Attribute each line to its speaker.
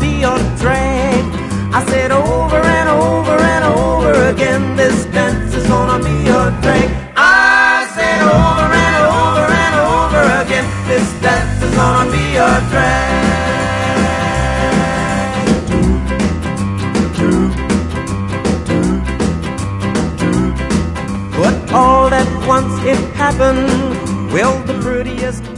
Speaker 1: be your drag. I said over and over and over again, this dance is gonna be your drag. I said over and over and over again, this dance is gonna be your drag. But all at once it happened, well, the prettiest